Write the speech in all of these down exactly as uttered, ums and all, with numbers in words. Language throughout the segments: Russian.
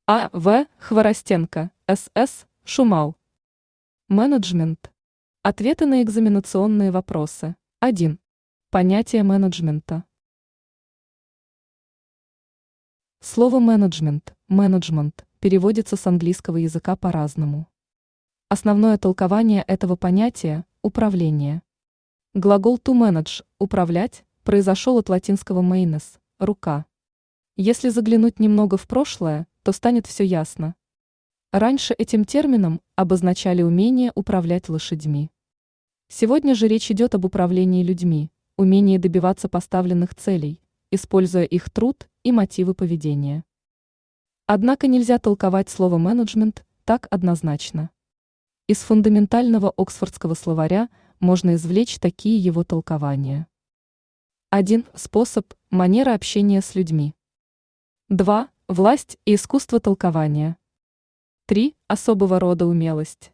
А. В. Хворостенко, С С. Шумал. Менеджмент. Ответы на экзаменационные вопросы. один. Понятие менеджмента. Слово менеджмент, менеджмент переводится с английского языка по-разному. Основное толкование этого понятия – управление. Глагол to manage – управлять произошел от латинского manes – рука. Если заглянуть немного в прошлое, то станет все ясно. Раньше этим термином обозначали умение управлять лошадьми. Сегодня же речь идет об управлении людьми, умении добиваться поставленных целей, используя их труд и мотивы поведения. Однако нельзя толковать слово менеджмент так однозначно. Из фундаментального оксфордского словаря можно извлечь такие его толкования. один. Способ, манера общения с людьми. два. Власть и искусство толкования. три. Особого рода умелость.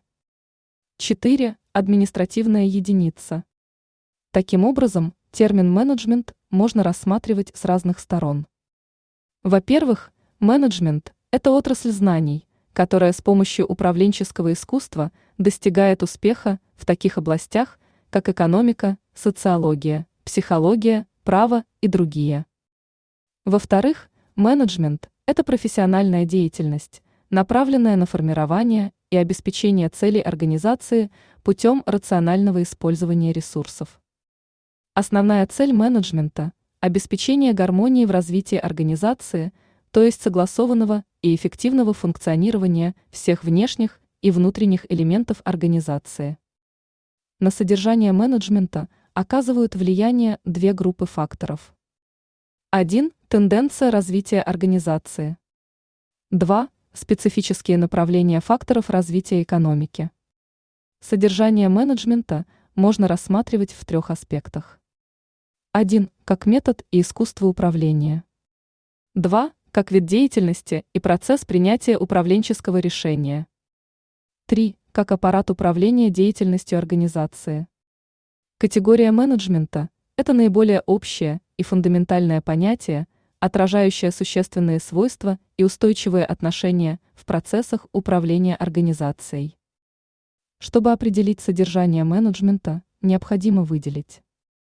четыре. Административная единица. Таким образом, термин менеджмент можно рассматривать с разных сторон. Во-первых, менеджмент – это отрасль знаний, которая с помощью управленческого искусства достигает успеха в таких областях, как экономика, социология, психология, право и другие. Во-вторых, менеджмент – это профессиональная деятельность, направленная на формирование и обеспечение целей организации путем рационального использования ресурсов. Основная цель менеджмента – обеспечение гармонии в развитии организации, то есть согласованного и эффективного функционирования всех внешних и внутренних элементов организации. На содержание менеджмента оказывают влияние две группы факторов. один. Тенденция развития организации. два. Специфические направления факторов развития экономики. Содержание менеджмента можно рассматривать в трех аспектах. один. Как метод и искусство управления. два. Как вид деятельности и процесс принятия управленческого решения. три. Как аппарат управления деятельностью организации. Категория менеджмента – это наиболее общее и фундаментальное понятие, отражающее существенные свойства и устойчивые отношения в процессах управления организацией. Чтобы определить содержание менеджмента, необходимо выделить: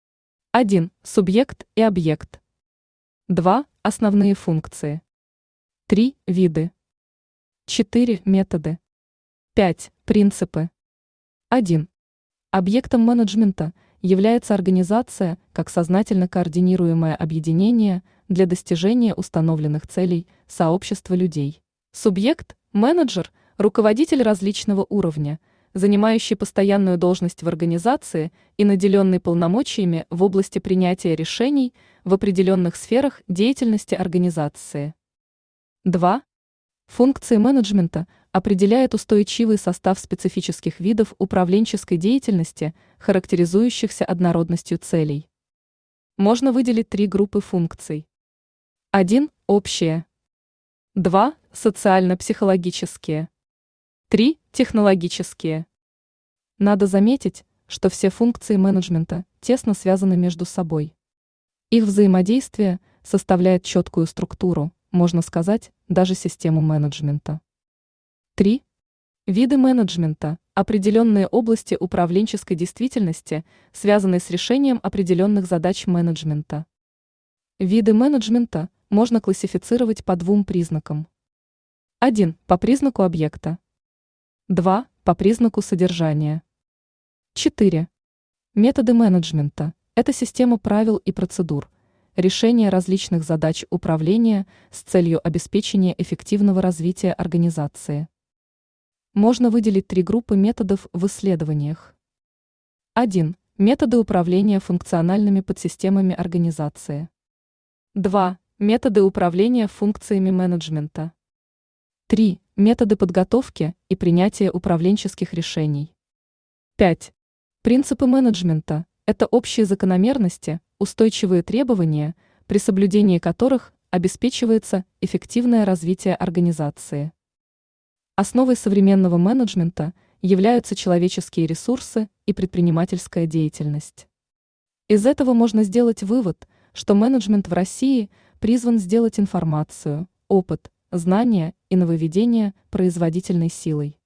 один. Субъект и объект. два. Основные функции. три. Виды. четыре. Методы. пять. Принципы. один. Объектом менеджмента является организация как сознательно координируемое объединение для достижения установленных целей сообщества людей. Субъект – менеджер, руководитель различного уровня, занимающий постоянную должность в организации и наделенный полномочиями в области принятия решений в определенных сферах деятельности организации. два. Функции менеджмента определяют устойчивый состав специфических видов управленческой деятельности, характеризующихся однородностью целей. Можно выделить три группы функций. один. Общие. два. Социально-психологические. три. Технологические. Надо заметить, что все функции менеджмента тесно связаны между собой. Их взаимодействие составляет четкую структуру, можно сказать, даже систему менеджмента. три. Виды менеджмента – определенные области управленческой действительности, связанные с решением определенных задач менеджмента. Виды менеджмента можно классифицировать по двум признакам. один. По признаку объекта. два. По признаку содержания. четыре. Методы менеджмента – это система правил и процедур, решение различных задач управления с целью обеспечения эффективного развития организации. Можно выделить три группы методов в исследованиях. один. Методы управления функциональными подсистемами организации. два. Методы управления функциями менеджмента. три. Методы подготовки и принятия управленческих решений. пять. Принципы менеджмента – это общие закономерности, устойчивые требования, при соблюдении которых обеспечивается эффективное развитие организации. Основой современного менеджмента являются человеческие ресурсы и предпринимательская деятельность. Из этого можно сделать вывод, что менеджмент в России призван сделать информацию, опыт, знания и нововведения производительной силой.